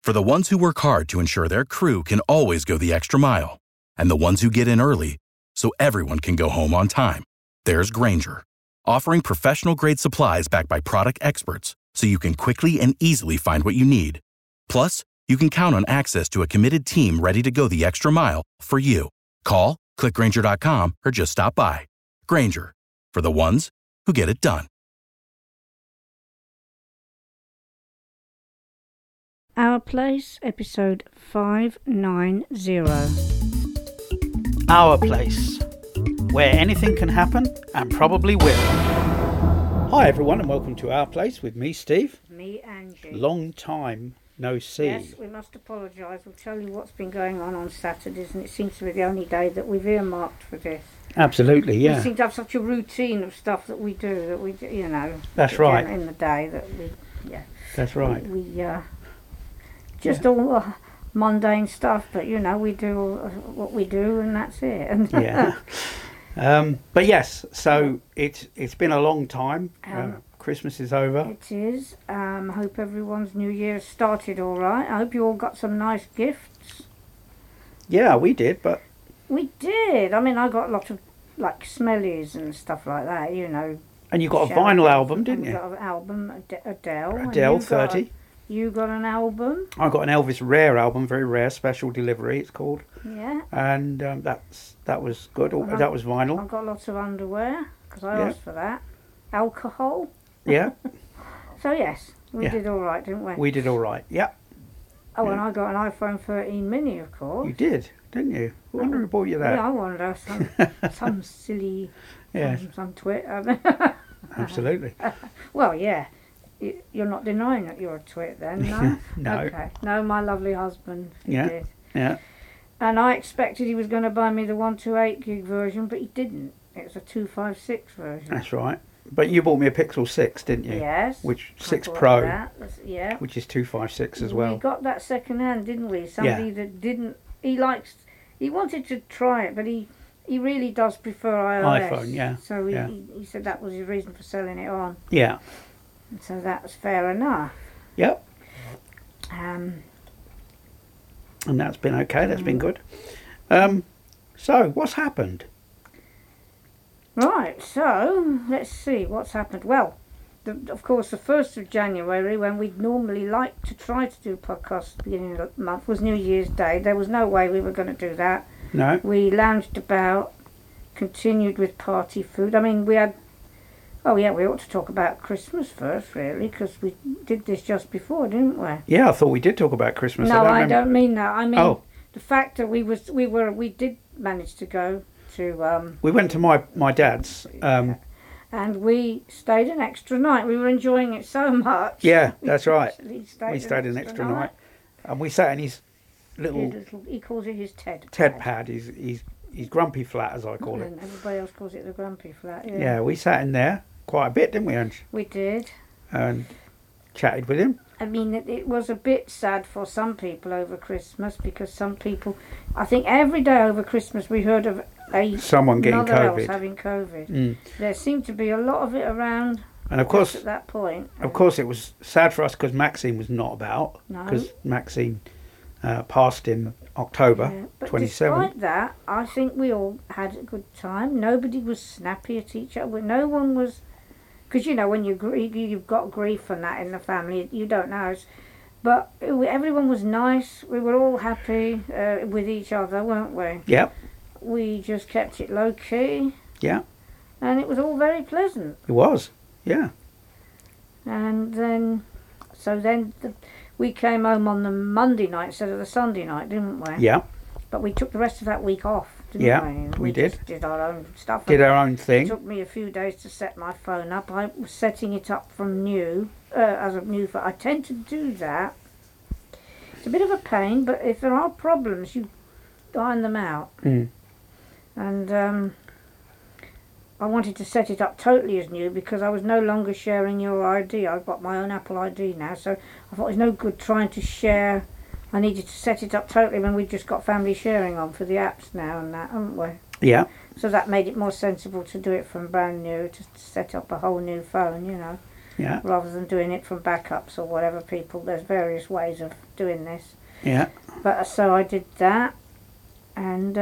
For the ones who work hard to ensure their crew can always go the extra mile, and the ones who get in early so everyone can go home on time, there's Grainger, offering professional-grade supplies backed by product experts so you can quickly and easily find what you need. Plus, you can count on access to a committed team ready to go the extra mile for you. Call, click Grainger.com, or just stop by. Grainger, for the ones who get it done. Our Place, episode 590. Our Place, where anything can happen and probably will. Hi everyone and welcome to Our Place with me, Steve. Me, Angie. Long time no see. Yes, we must apologise. We'll tell you what's been going on Saturdays, and it seems to be the only day that we've earmarked for this. Absolutely, yeah. We seem to have such a routine of stuff that we do, you know. That's right. In the day that we, yeah. That's right. We just all mundane stuff, but you know, we do what we do, and that's it. Yeah. But yes, so it's been a long time. Christmas is over. It is. I hope everyone's New Year started all right. I hope you all got some nice gifts. Yeah, we did, but... We did. I mean, I got a lot of, like, smellies and stuff like that, you know. And you got a vinyl album, didn't you? I got an album, Adele. Adele, 30. You got an album? I got an Elvis Rare album, very rare, special delivery it's called. Yeah. And that was good. That was vinyl. I got lots of underwear, because I asked for that. Alcohol. Yeah. So yes, we did all right, didn't we? We did all right, yeah. Oh, and I got an iPhone 13 mini, of course. You did, didn't you? I wonder who bought you that. Yeah, I wonder some silly, some twit. Absolutely. Well, yeah. You're not denying that you're a twit then, no? No. Okay. No, my lovely husband did. Yeah. And I expected he was going to buy me the 128 gig version, but he didn't. It was a 256 version. That's right. But you bought me a Pixel 6, didn't you? Yes. Which 6 Pro. Yeah. Which is 256 as well. We got that second hand, didn't we? Somebody that didn't... He wanted to try it, but he really does prefer iOS. iPhone, yeah. So he said that was his reason for selling it on. Yeah. So that was fair enough. Yep. And that's been okay. That's been good. So, what's happened? Right, so let's see what's happened. Well, of course, the 1st of January, when we'd normally like to try to do podcasts at the beginning of the month, was New Year's Day. There was no way we were going to do that. No. We lounged about, continued with party food. I mean, we had... Oh, yeah, we ought to talk about Christmas first, really, because we did this just before, didn't we? Yeah, I thought we did talk about Christmas. No, I don't mean that. I mean the fact that we did manage to go to... we went to my dad's. And we stayed an extra night. We were enjoying it so much. Yeah, that's right. We stayed an extra night. And we sat in his little... He calls it his Ted pad. He's grumpy flat, as I call it. And everybody else calls it the grumpy flat, yeah. Yeah, we sat in there quite a bit, didn't we, Ange? We did. And chatted with him. I mean, it was a bit sad for some people over Christmas, because some people... I think every day over Christmas we heard of someone getting COVID. Else having COVID. There seemed to be a lot of it around. And of course, at that point, of course, it was sad for us because Maxine was not about. Because Maxine passed in October 27. Despite that, I think we all had a good time. Nobody was snappy at each other. No one was, because you know when you've got grief and that in the family, you don't know. But everyone was nice. We were all happy with each other, weren't we? Yep. We just kept it low key. Yeah. And it was all very pleasant. It was, yeah. And then, we came home on the Monday night instead of the Sunday night, didn't we? Yeah. But we took the rest of that week off, didn't we? We did. Just did our own stuff. Did our own thing. It took me a few days to set my phone up. I was setting it up from new, as a new phone. I tend to do that. It's a bit of a pain, but if there are problems, you iron them out. And I wanted to set it up totally as new because I was no longer sharing your ID. I've got my own Apple ID now, so I thought it was no good trying to share. I needed to set it up totally when we just got family sharing on for the apps now and that, haven't we? Yeah. So that made it more sensible to do it from brand new, to set up a whole new phone, you know. Yeah. rather than doing it from backups or whatever. There's various ways of doing this. Yeah. But so I did that, and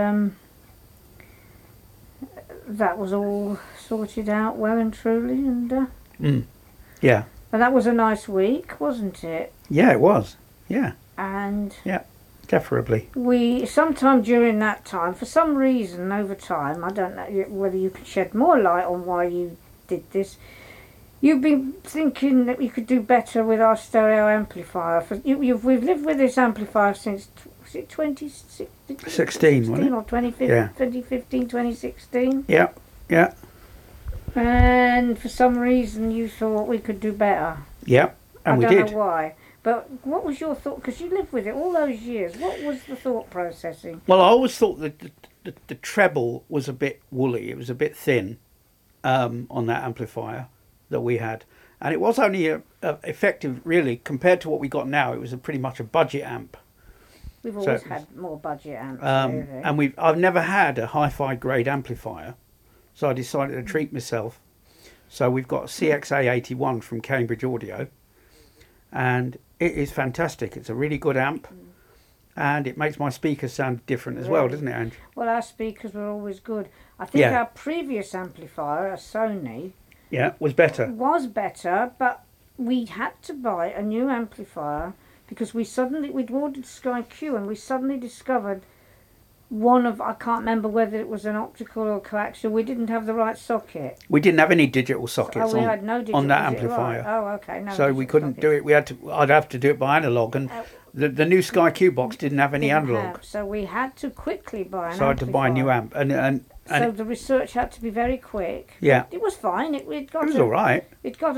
that was all sorted out well and truly, and Yeah. and that was a nice week, wasn't it? Yeah, it was. Yeah. And Definitely. we, sometime during that time, for some reason over time, I don't know whether you could shed more light on why you did this. You've been thinking that we could do better with our stereo amplifier. We've lived with this amplifier since, was it 16, wasn't it? Or 2015, Yeah. 2015, 2016? Yeah. Yeah. And for some reason you thought we could do better. Yeah. And we I did. don't know why. But what was your thought? Because you lived with it all those years. What was the thought processing? Well, I always thought that the treble was a bit woolly. It was a bit thin on that amplifier that we had. And it was only effective, really, compared to what we got now. It was pretty much a budget amp. We've always had more budget amps. And I've never had a hi-fi grade amplifier. So I decided to treat myself. So we've got a CXA81 from Cambridge Audio. And it is fantastic. It's a really good amp. And it makes my speakers sound different as well, doesn't it, Ange? Well, our speakers were always good. I think our previous amplifier, a Sony, was better. was better, but we had to buy a new amplifier because we'd ordered Sky Q and we suddenly discovered I can't remember whether it was an optical or coaxial, we didn't have the right socket. We didn't have any digital sockets we had no digital, on that was it amplifier. right? Oh, okay. No, So we couldn't do it. I'd have to do it by analog, and the new Sky Q box didn't have any analog. So we had to quickly buy an amplifier. So I had to buy a new amp, and so the research had to be very quick. Yeah, it was fine. It was all right. It got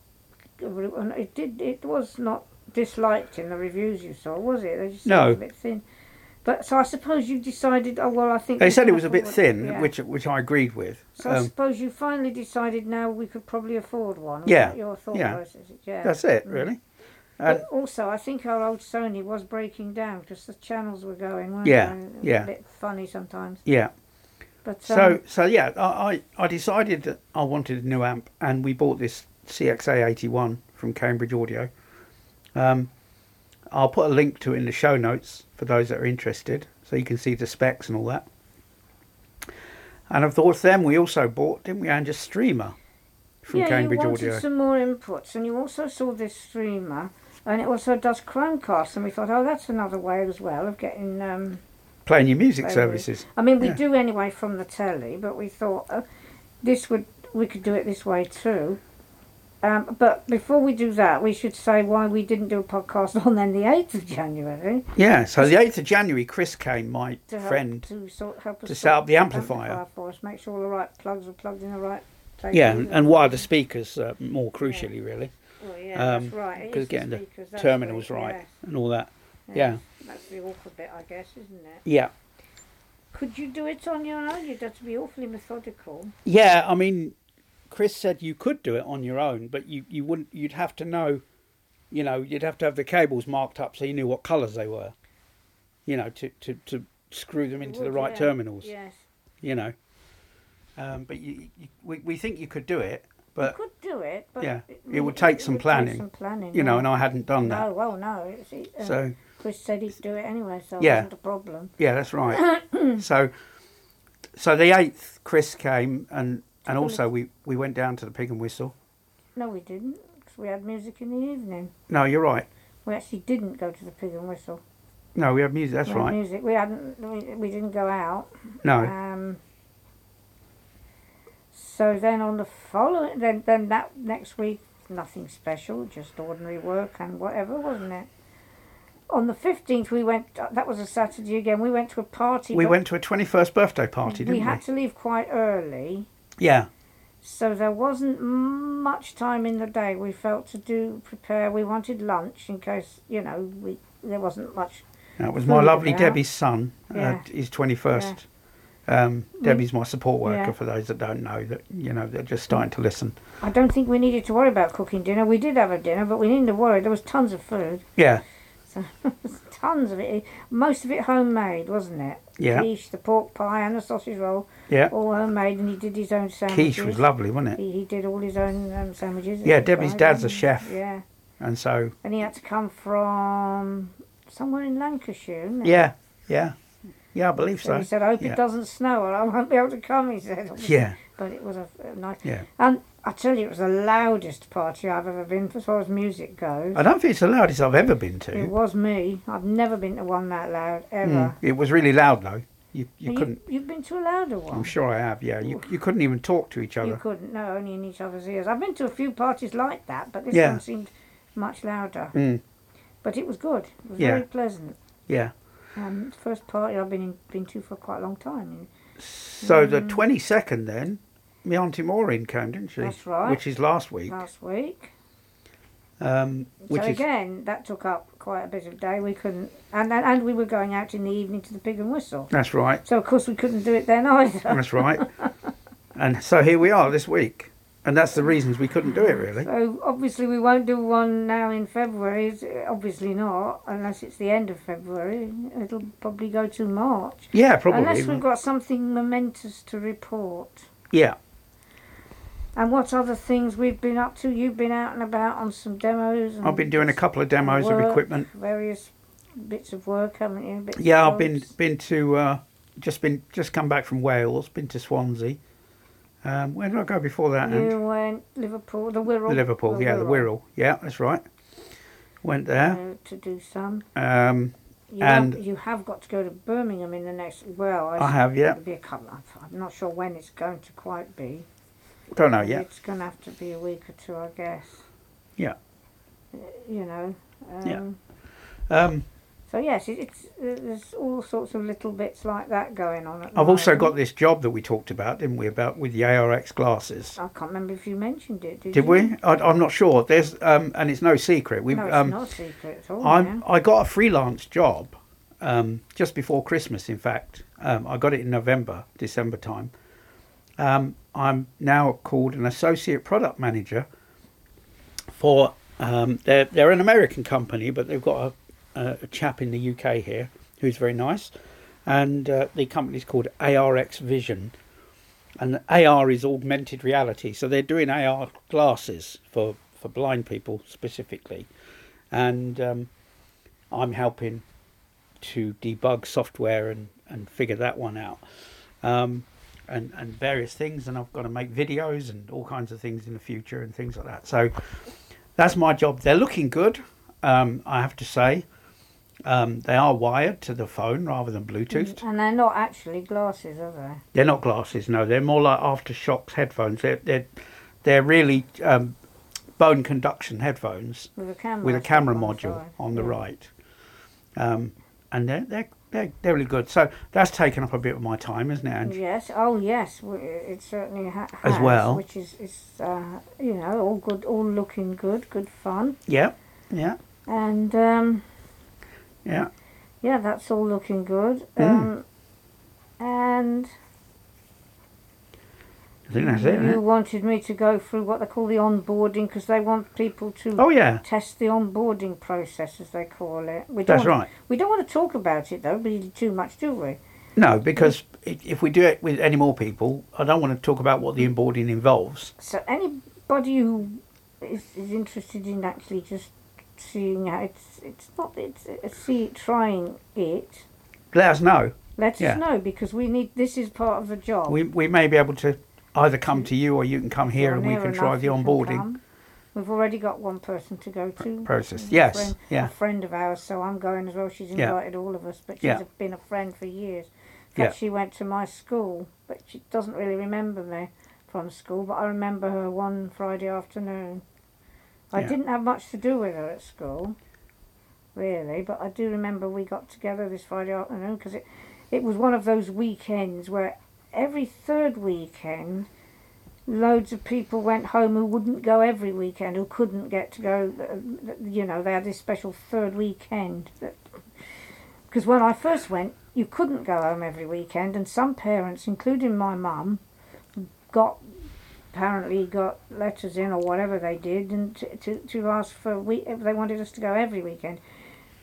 it was not disliked in the reviews you saw, was it? They just said it was a bit thin. But so I suppose you decided. Oh well, I think they said it was a bit thin, which I agreed with. So I suppose you finally decided now we could probably afford one. Yeah, your thought process. Yeah, that's it, really. But also, I think our old Sony was breaking down because the channels were going, weren't they? A bit funny sometimes. Yeah. But I decided that I wanted a new amp, and we bought this CXA81 from Cambridge Audio. I'll put a link to it in the show notes for those that are interested, so you can see the specs and all that. And of course, then we also bought, didn't we, Ange, a streamer from Cambridge you Audio. wanted some more inputs, and you also saw this streamer, and it also does Chromecast, and we thought, that's another way as well of getting playing your music services. I mean, we do anyway from the telly, but we thought we could do it this way too. But before we do that, we should say why we didn't do a podcast on then the 8th of January. Yeah, so the 8th of January, Chris came, my friend, help us to set up the amplifier for us, make sure all the right plugs are plugged in the right place. Yeah, and wire the speakers more crucially, really. Well, yeah, that's right. Because getting the terminals right and all that. Yeah. That's the awkward bit, I guess, isn't it? Yeah. Could you do it on your own? You'd have to be awfully methodical. Yeah, I mean, Chris said you could do it on your own, but you wouldn't. You'd have to know, you'd have to have the cables marked up so you knew what colours they were, to screw them into the right terminals. Yes. But we think you could do it, but you could do it, but it would take some planning. And I hadn't done that. No, well, no. So Chris said he'd do it anyway, so it wasn't a problem. Yeah, that's right. so the 8th, Chris came, and also we went down to the Pig and Whistle. No, we didn't, because we had music in the evening. No, you're right. We actually didn't go to the Pig and Whistle. No, we had music. That's right. Music. We didn't go out. No. So then on the following, then that next week, nothing special, just ordinary work and whatever, wasn't it? On the 15th, we went, that was a Saturday again, we went to a party. We went to a 21st birthday party, didn't we? We had to leave quite early. Yeah. So there wasn't much time in the day. We felt to prepare. We wanted lunch in case, there wasn't much. That was my lovely Debbie's son, his 21st. Debbie's my support worker, for those that don't know, that they're just starting to listen. I don't think we needed to worry about cooking dinner. We did have a dinner, but we needn't to worry. There was tons of food. Yeah. So tons of it. Most of it homemade, wasn't it? Yeah. Quiche, the pork pie and the sausage roll, Yeah. all homemade, and he did his own sandwiches. Quiche was lovely, wasn't it? He did all his own sandwiches. Yeah, Debbie's dad's a chef. Yeah. And so... And he had to come from somewhere in Lancashire, isn't it? Yeah, yeah. Yeah, I believe so. And he said, I hope Yeah. it doesn't snow or I won't be able to come, he said. Yeah. But it was a nice... Yeah. And I tell you, it was the loudest party I've ever been to as far as music goes. I don't think it's the loudest I've ever been to. It was me. I've never been to one that loud, ever. It was really loud, though. You couldn't... You've been to a louder one? I'm sure I have, yeah. You couldn't even talk to each other. You couldn't, no, only in each other's ears. I've been to a few parties like that, but this Yeah. one seemed much louder. Mm. But it was good. It was Yeah. very pleasant. Yeah. First party I've been to for quite a long time. So the 22nd then, my Auntie Maureen came, didn't she? That's right. Which is last week. Last week. Which So is again, that took up quite a bit of day. We couldn't, and we were going out in the evening to the Pig and Whistle. That's right. So of course we couldn't do it then either. That's right. And so here we are this week. And that's the reasons we couldn't do it, really. So obviously we won't do one now in February. Obviously not, unless it's the end of February. It'll probably go to March. Yeah, probably. Unless we've got something momentous to report. Yeah. And what other things we've been up to? You've been out and about on some demos. And I've been doing a couple of demos of work, equipment. Various bits of work, haven't you? Bits Yeah, of I've jobs. been to just come back from Wales, been to Swansea. Where did I go before that? Ange? You went Liverpool, the Wirral. Liverpool, yeah, the Wirral. Yeah, that's right. Went there. To do some. You You have got to go to Birmingham in the next. Well, I have, yeah. It'll be a couple. I'm not sure when it's going to quite be. Don't know yet. It's going to have to be a week or two, I guess. Yeah. You know. Yeah. So yes, there's all sorts of little bits like that going on. I've also got this job that we talked about, didn't we? About with the ARX glasses. I can't remember if you mentioned it. Did Did you? we? I'm not sure. There's and it's no secret. No, it's not secret at all. I got a freelance job just before Christmas. In fact, I got it in December time. I'm now called an associate product manager for. They're an American company, but they've got a chap in the UK here who's very nice, and the company's called ARX Vision, and AR is augmented reality. So they're doing AR glasses for blind people specifically, and I'm helping to debug software and figure that one out, and various things. And I've got to make videos and all kinds of things in the future and things like that. So that's my job. They're looking good, I have to say. They are wired to the phone rather than Bluetooth. And they're not actually glasses, are they? They're not glasses, no. They're more like Aftershokz headphones. They're really bone conduction headphones With a camera. with a camera on the module side. on the Yeah. right, and they're really good. So that's taken up a bit of my time, isn't it, Ange? Yes. Oh, yes. It certainly has. As well. Which is all good, all looking good, good fun, Yeah, yeah, and yeah. yeah, that's all looking good. And I think that's it. Isn't you it? wanted me to go through what they call the onboarding, because they want people to Oh yeah, test the onboarding process, as they call it. that's right. We don't want to talk about it though, really too much, do we? No, because if we do it with any more people, I don't want to talk about what the onboarding involves. So anybody who is interested in actually just seeing how trying it, Let us know. let Yeah. us know, because we need. This is part of the job. We may be able to either come to you or you can come here You're and we near can enough, try the you can onboarding come. We've already got one person to go to. process. A Yes, friend, yeah, A friend of ours, so I'm going as well. She's Yeah. invited all of us, but she's Yeah. been a friend for years. In fact, Yeah. she went to my school, but she doesn't really remember me from school, but I remember her one Friday afternoon. I Yeah. didn't have much to do with her at school, really, but I do remember we got together this Friday afternoon, because it was one of those weekends where every third weekend loads of people went home who wouldn't go every weekend, who couldn't get to go. They had this special third weekend. Because when I first went, you couldn't go home every weekend, and some parents, including my mum, apparently got letters in or whatever they did, and to ask for if they wanted us to go every weekend.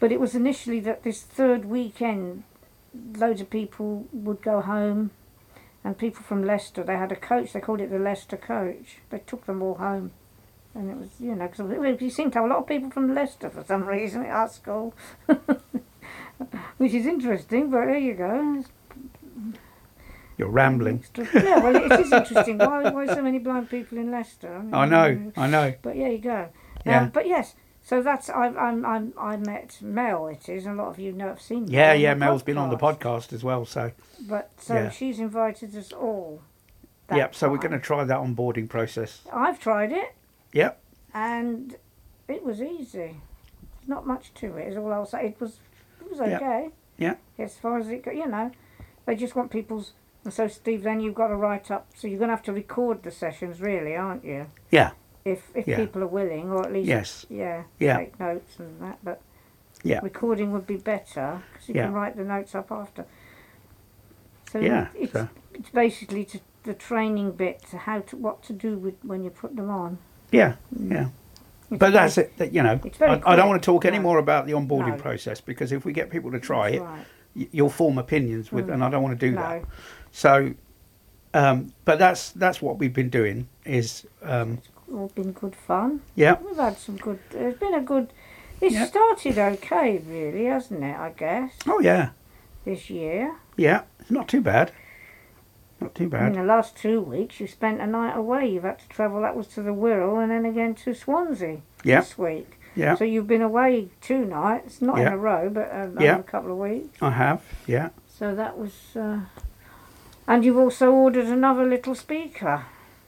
But it was initially that this third weekend, loads of people would go home, and people from Leicester, they had a coach, they called it the Leicester coach. They took them all home. And it was, because you seem to have a lot of people from Leicester for some reason at our school. Which is interesting, but there you go. You're rambling. Yeah, well, it is interesting. Why so many blind people in Leicester? I know. But there you go. Yeah. But yes, so that's I met Mel. It is a lot of you know have seen. Yeah. Mel's been on the podcast as well. So. But she's invited us all. Yep. So we're going to try that onboarding process. I've tried it. Yep. And it was easy. There's not much to it. Is all I'll say. It was okay. Yeah. As far as it goes, they just want people's. And so, Steve, then you've got to write up. So you're going to have to record the sessions, really, aren't you? Yeah. If people are willing, or at least take notes and that. But recording would be better because you can write the notes up after. So it's basically the training bit to what to do with when you put them on. Yeah. But that's it. I don't want to talk any more about the onboarding process because if we get people to try it, you'll form opinions with, and I don't want to do that. So, but that's what we've been doing. It's all been good fun. Yeah, we've had some good. It's been a good. It started okay, really, hasn't it? I guess. Oh yeah. This year. Yeah, it's not too bad. Not too bad. In the last 2 weeks, you spent a night away. You've had to travel. That was to the Wirral, and then again to Swansea this week. Yeah. So you've been away 2 nights, not in a row, but over a couple of weeks. I have. Yeah. So that was. And you've also ordered another little speaker.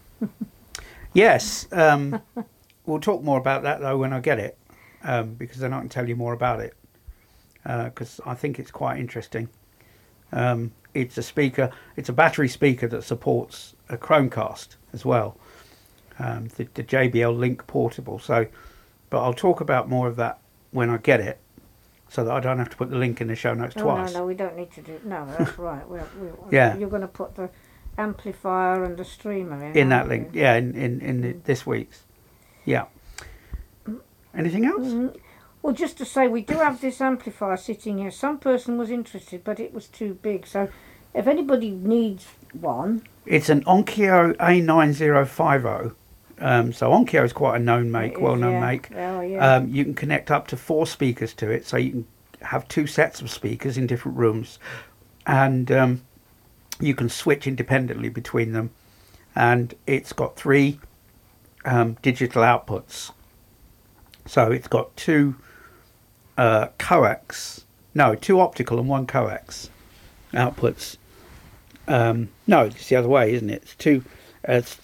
Yes. We'll talk more about that though when I get it, because then I can tell you more about it. Because I think it's quite interesting. It's a speaker. It's a battery speaker that supports a Chromecast as well. The JBL Link Portable. So, but I'll talk about more of that when I get it, so that I don't have to put the link in the show notes twice. No, we don't need to do. No, that's right. You're going to put the amplifier and the streamer in that link. Yeah, in this week's. Yeah. Anything else? Well, just to say, we do have this amplifier sitting here. Some person was interested, but it was too big. So, if anybody needs one, it's an Onkyo A9050. So Onkyo is quite a known make, well-known make. Oh, yeah. You can connect up to 4 speakers to it, so you can have 2 sets of speakers in different rooms, and you can switch independently between them. And it's got 3 digital outputs. So it's got 2 coax, 2 optical and 1 coax outputs. No, it's the other way, isn't it? It's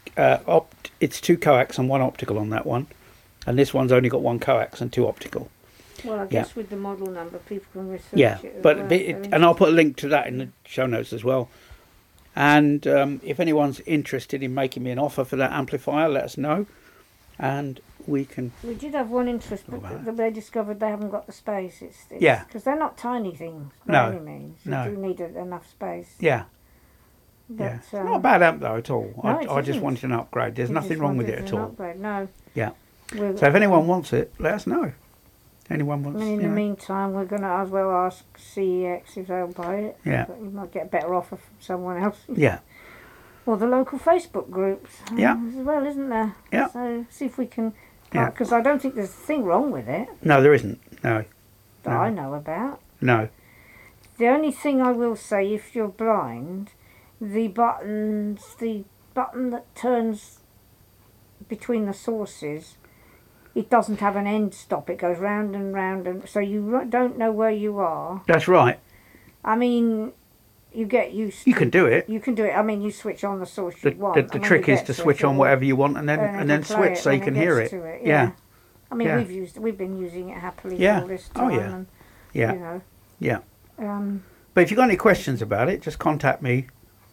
2 coax and 1 optical on that one, and this one's only got 1 coax and 2 optical. Well, I guess with the model number, people can research it. And I'll put a link to that in the show notes as well. And if anyone's interested in making me an offer for that amplifier, let us know, and we can. We did have one interest, but they discovered they haven't got the space. It's because they're not tiny things by any means. You do need enough space. Yeah. But, it's not a bad amp though at all. No, I just wanted an upgrade. There's nothing wrong with it at all. Upgrade. No. Yeah. So if anyone wants it, let us know. Anyone wants? In the meantime, we're going to as well ask CEX if they'll buy it. Yeah. But you might get a better offer from someone else. Yeah. Or the local Facebook groups. Yeah. As well, isn't there? Yeah. So see if we can. Because I don't think there's a thing wrong with it. No, there isn't. No. That I know about. No. The only thing I will say, if you're blind, the button that turns between the sources, it doesn't have an end stop. It goes round and round, and so you don't know where you are. That's right. I mean, you get used. You can do it. You can do it. I mean, you switch on the source you want. The trick is to switch on whatever you want, and then switch so you can hear it. Yeah. I mean, we've been using it happily for all this time. Oh yeah. And, yeah. You know. Yeah. But if you've got any questions about it, just contact me.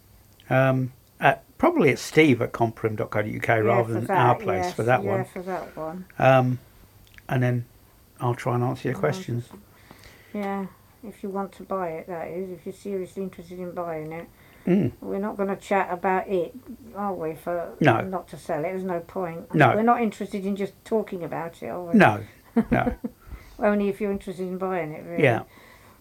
Probably it's steve@comprim.co.uk rather than our place for that one. Yeah, for that one. And then I'll try and answer your questions. Yeah, if you want to buy it, that is. If you're seriously interested in buying it. We're not going to chat about it, are we? Not to sell it. There's no point. No. We're not interested in just talking about it, are we? No. No. Only if you're interested in buying it, really. Yeah.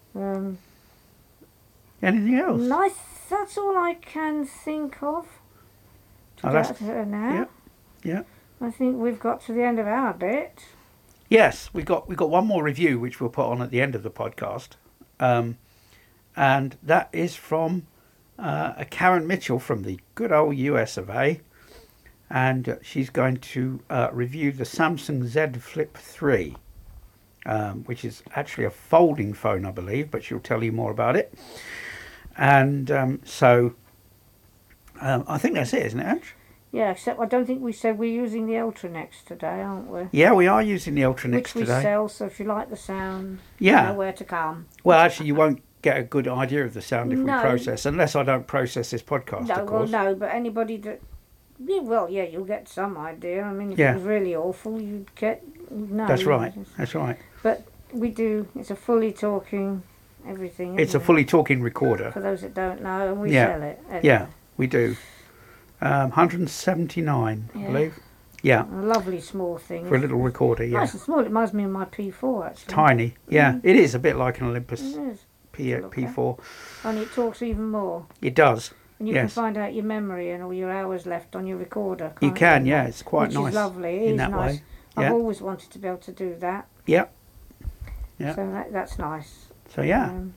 Anything else? Nice. That's all I can think of to get to her now. Yeah. I think we've got to the end of our bit. Yes, we got one more review which we'll put on at the end of the podcast, and that is from a Karen Mitchell from the good old US of A, and she's going to review the Samsung Z Flip 3, which is actually a folding phone, I believe, but she'll tell you more about it. And so I think that's it, isn't it, Ange? Yeah, except I don't think we said we're using the Ultranex today, aren't we? Yeah, we are using the Ultranex Which we today. sell, so if you like the sound, Yeah. you know where to come. Well, actually, you won't get a good idea of the sound if we No. process, unless I don't process this podcast, No, of course. well, no, but anybody that... Yeah, well, yeah, you'll get some idea. I mean, if Yeah. it was really awful, you'd get... No. That's right. That's right. But we do. It's a fully talking everything. It's a isn't it? fully talking recorder. For those that don't know, and we Yeah. sell it. Anyway. Yeah, we do. 179, I Yeah. believe. Yeah, A lovely small thing. for a little recorder, yeah. Nice and small. It reminds me of my P4, actually. Tiny, yeah. It is a bit like an It Olympus is. P4. Only it talks even more. It does. And you can Yes. find out your memory and all your hours left on your recorder. You can't can, yeah. It's quite Which nice is lovely. It in is that nice. way. I've Yeah. always wanted to be able to do that. Yeah. Yeah. So that's nice. So, yeah. Um,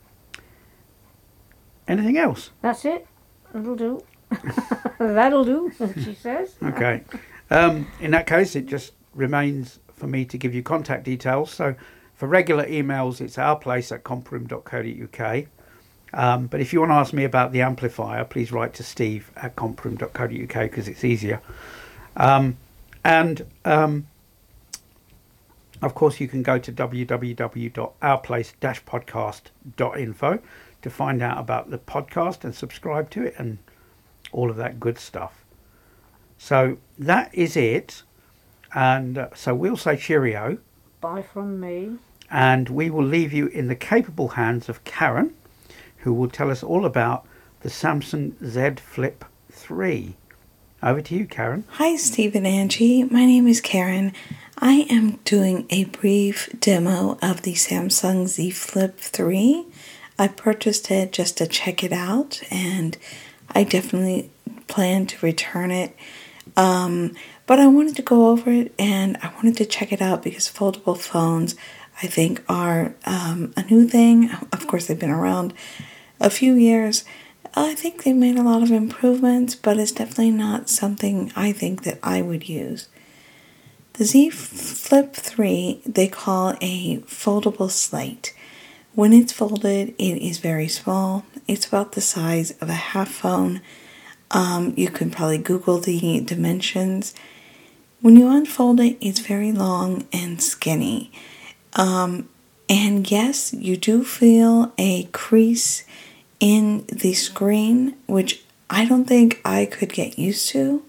Anything else? that's it. That'll do. That'll do, she says. Okay. In that case, it just remains for me to give you contact details. So for regular emails, it's ourplace@comprom.co.uk. But if you want to ask me about the amplifier, please write to steve@comprom.co.uk because it's easier. Of course, you can go to www.ourplace-podcast.info to find out about the podcast and subscribe to it and all of that good stuff. So that is it. And so we'll say cheerio. Bye from me. And we will leave you in the capable hands of Karen, who will tell us all about the Samsung Z Flip 3. Over to you, Karen. Hi, Steve and Angie. My name is Karen. I am doing a brief demo of the Samsung Z Flip 3. I purchased it just to check it out, and I definitely plan to return it. But I wanted to go over it, and I wanted to check it out because foldable phones, I think, are a new thing. Of course, they've been around a few years. I think they made a lot of improvements, but it's definitely not something I think that I would use. The Z Flip 3, they call a foldable slate. When it's folded, it is very small. It's about the size of a half phone. You can probably Google the dimensions. When you unfold it, it's very long and skinny. And yes, you do feel a crease in the screen, which I don't think I could get used to.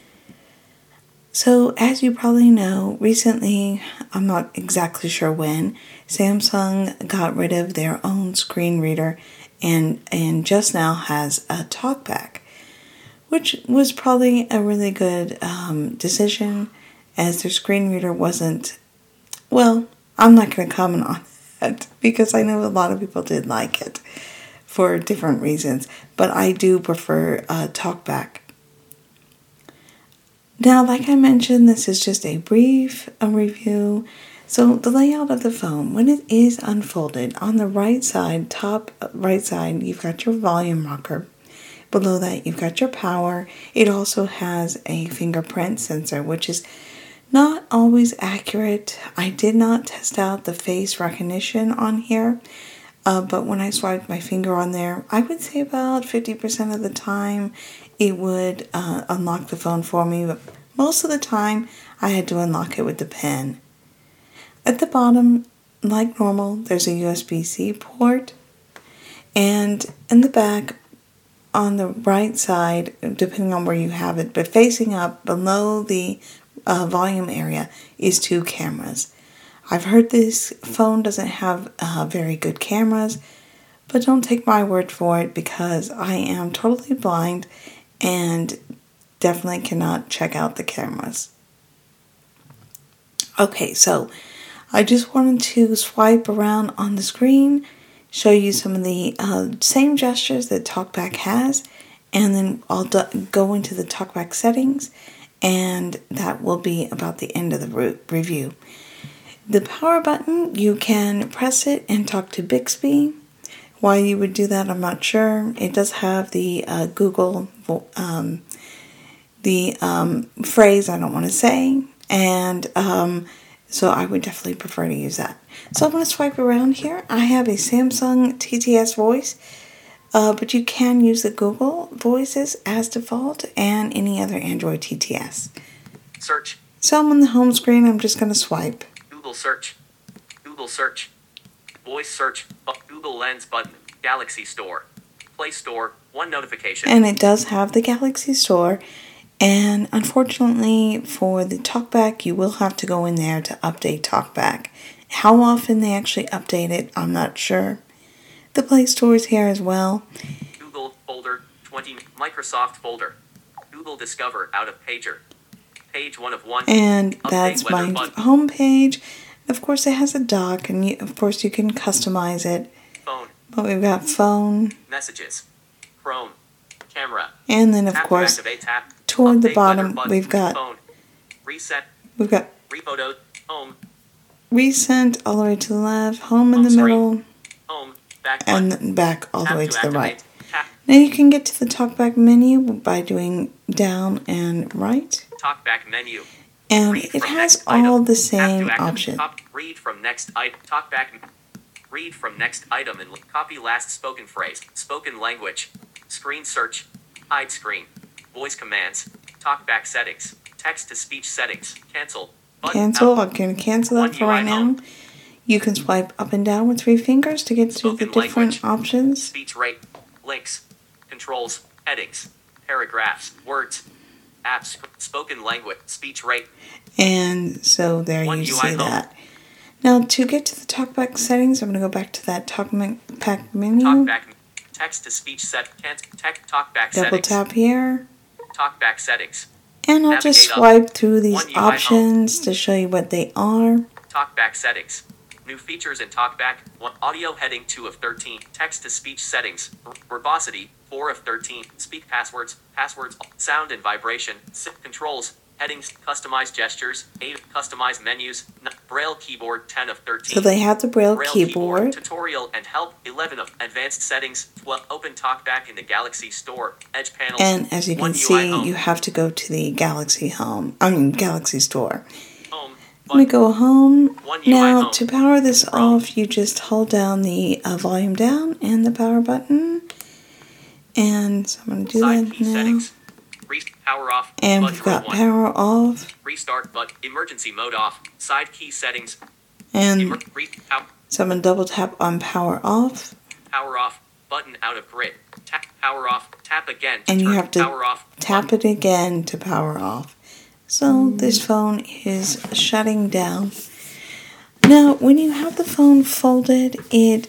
So, as you probably know, recently, I'm not exactly sure when, Samsung got rid of their own screen reader and just now has a TalkBack, which was probably a really good decision, as their screen reader wasn't, well, I'm not going to comment on that because I know a lot of people did like it for different reasons, but I do prefer TalkBack. Now, like I mentioned, this is just a brief review. So the layout of the phone, when it is unfolded, on the right side, top right side, you've got your volume rocker. Below that, you've got your power. It also has a fingerprint sensor, which is not always accurate. I did not test out the face recognition on here. But when I swiped my finger on there, I would say about 50% of the time it would unlock the phone for me. But most of the time, I had to unlock it with the pen. At the bottom, like normal, there's a USB-C port. And in the back, on the right side, depending on where you have it, but facing up below the volume area is 2 cameras. I've heard this phone doesn't have very good cameras, but don't take my word for it because I am totally blind and definitely cannot check out the cameras. Okay, so I just wanted to swipe around on the screen, show you some of the same gestures that TalkBack has, and then I'll go into the TalkBack settings, and that will be about the end of the review. The power button, you can press it and talk to Bixby. Why you would do that, I'm not sure. It does have the Google phrase I don't want to say, and so I would definitely prefer to use that. So I'm going to swipe around here. I have a Samsung TTS voice, but you can use the Google voices as default and any other Android TTS. Search. So I'm on the home screen. I'm just going to swipe. Google search. Google search. Voice search. Google Lens button. Galaxy Store. Play Store. One notification. And it does have the Galaxy Store. And unfortunately for the TalkBack, you will have to go in there to update TalkBack. How often they actually update it, I'm not sure. The Play Store is here as well. Google folder 20. Microsoft folder. Google Discover out of pager. Page 1 of 1. And Update that's my button. home page. Of course, it has a dock, and of course you can customize it. Phone. But we've got phone, Messages. Chrome. Camera. and then of Tap to course activate tap. toward the Update bottom weather button. we've got Phone. Reset. Rephoto. Home. recent all the way to the left, home in Home the screen. middle, Home. Back and button. then back all the Tap way to the right. activate. Tap. Now you can get to the TalkBack menu by doing down and right, TalkBack menu. and Read it from has next all item. the Tap same to activate. options. Read from next item. TalkBack. Read from next item and copy last spoken phrase. Spoken language. Screen search. Hide screen. Voice commands. TalkBack settings. Text to speech settings. Cancel. Button Cancel. out. I'm going to cancel that One for right UI now. home. You can swipe up and down with 3 fingers to get to the Spoken different language. options. Speech rate. Links. Controls. Headings. Paragraphs. Words. Apps. Spoken language. Speech rate. And so there One you UI see home. that. Now to get to the TalkBack settings, I'm going to go back to that TalkBack menu. TalkBack. Text to speech set. TalkBack Double settings. tap here. TalkBack settings. And I'll just Navigate up. swipe through these One UI options to show you what they are. TalkBack settings. New features in TalkBack. 1. Audio heading 2 of 13. Text to speech settings. Verbosity 4 of 13. Speak passwords. Passwords. Sound and vibration. Controls. Headings. Customized gestures. 8. Customized menus. Braille keyboard 10 of 13. So they have the Braille Braille keyboard. tutorial and help 11 of advanced settings. 12. Open TalkBack in the Galaxy Store. Edge panels. And as you One can UI see, home. you have to go to the Galaxy Store. Home. Let me go home. One UI Now, home. to power this Chrome. off, you just hold down the volume down and the power button. And so I'm going to do Side that key now. settings. Power off. And button we've got row 1. power off. Restart but emergency mode off. Side key settings. And Power so I'm going to double tap on power off. off. Button out of grid. Tap power off. Tap again. And you turn have to power off. Tap it again to power off. So this phone is shutting down. Now, when you have the phone folded, it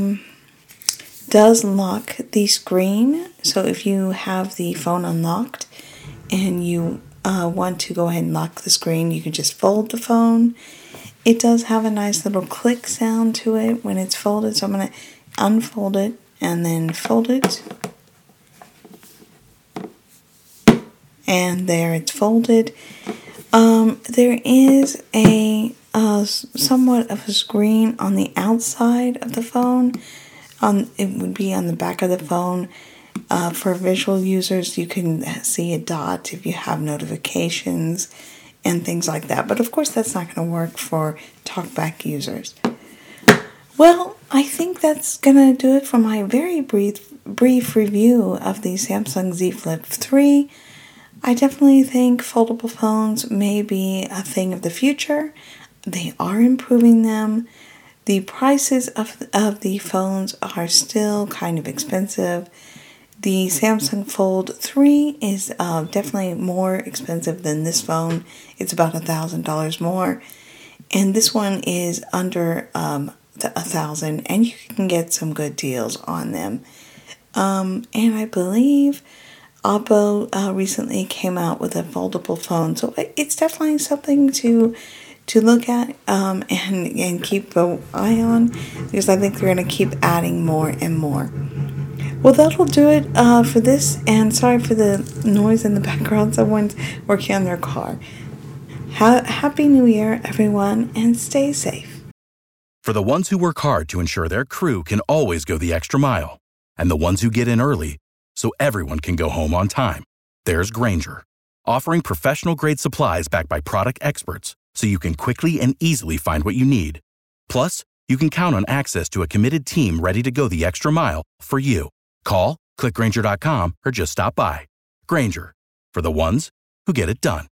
does lock the screen. So if you have the phone unlocked and you want to go ahead and lock the screen, you can just fold the phone. It does have a nice little click sound to it when it's folded. So I'm going to unfold it and then fold it. And there it's folded. There is a somewhat of a screen on the outside of the phone. It would be on the back of the phone. For visual users, you can see a dot if you have notifications and things like that. But of course, that's not going to work for TalkBack users. Well, I think that's going to do it for my very brief review of the Samsung Z Flip 3. I definitely think foldable phones may be a thing of the future. They are improving them. The prices of the phones are still kind of expensive. The Samsung Fold 3 is definitely more expensive than this phone. It's about $1,000 more. And this one is under $1,000, and you can get some good deals on them. And I believe Oppo recently came out with a foldable phone, so it's definitely something to to look at and keep an eye on, because I think they're going to keep adding more and more. Well, that'll do it for this, and sorry for the noise in the background. Someone's working on their car. Happy New Year, everyone, and stay safe. For the ones who work hard to ensure their crew can always go the extra mile, and the ones who get in early so everyone can go home on time, there's Grainger, offering professional-grade supplies backed by product experts so you can quickly and easily find what you need. Plus, you can count on access to a committed team ready to go the extra mile for you. Call, click Grainger.com, or just stop by. Grainger, for the ones who get it done.